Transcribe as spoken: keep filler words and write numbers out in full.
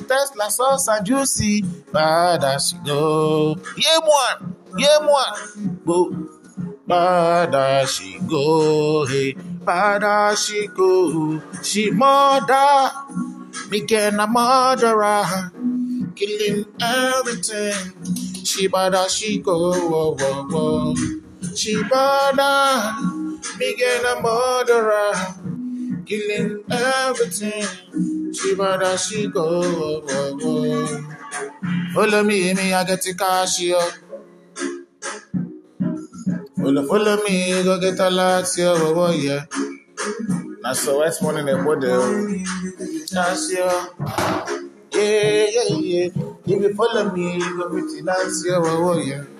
Tesla sauce and juicy. Bad as she go. Yeah, one. Yeah, one. Go. Bad as she go. Hey. Bad as she go. She murder. Me get a murderer. Killing everything. She bad as she go. Whoa, whoa, whoa. She bad. Me get a murderer. Killing everything. She bad as she go. Whoa, whoa. Follow me, me, I get the cash, yo. Follow, follow me, go get a lot, yo. Whoa, whoa, yeah. Now, so what's morning, they put the cash, yo. Yeah, yeah, yeah. If you follow me, you go get the dance, yo. Whoa, whoa, yeah.